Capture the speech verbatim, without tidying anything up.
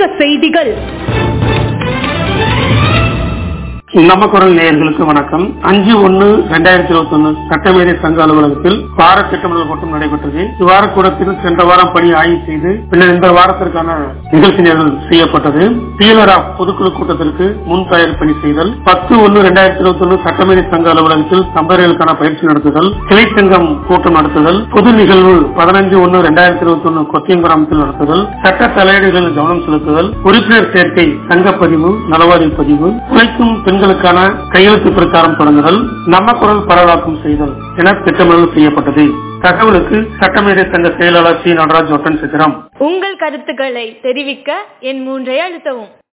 சங்க செய்திகள். நம்ம குரல் நேயர்களுக்கு வணக்கம். அஞ்சு ஒன்னு இரண்டாயிரத்தி இருபத்தி ஒன்னு சட்டமேதை சங்க அலுவலகத்தில் வார திட்டமிடல் கூட்டம் நடைபெற்றது. இவ்வார கூட்டத்தில் சென்ற வாரம் பணி ஆய்வு செய்து பின்னர் இந்த வாரத்திற்கான நிகழ்ச்சி நிரல் செய்யப்பட்டது. பிஎல்ஆர் ஆஃப் பொதுக்குழு கூட்டத்திற்கு முன் தயார் பணி செய்தல், பத்து ஒன்னு இரண்டாயிரத்தி இருபத்தி ஒன்னு சட்டமேதை சங்க அலுவலகத்தில் சம்பவர்களுக்கான பயிற்சி நடத்துதல், கிளை சங்கம் கூட்டம் நடத்துதல், பொது நிகழ்வு பதினஞ்சு ஒன்னு இரண்டாயிரத்தி இருபத்தி ஒன்னு கொத்தியம் கிராமத்தில் நடத்துதல், சட்ட தலையீடுகளில் கவனம் செலுத்துதல், உறுப்பினர் சேர்க்கை, சங்கப்பதிவு, நலவாரி பதிவு, உழைக்கும் பெண்களுக்கான கையெழுத்து பிரச்சாரம் தொடங்குதல், நம்ம குரல் பரவலாக்கம் செய்தல் என திட்டமிடல் செய்யப்பட்டது. தகவலுக்கு சட்டமேதை சங்க செயலாளர் சி நடராஜ் ஒட்டன் சித்திரம். உங்கள் கருத்துக்களை தெரிவிக்க என் மூன்றை அழுத்தவும்.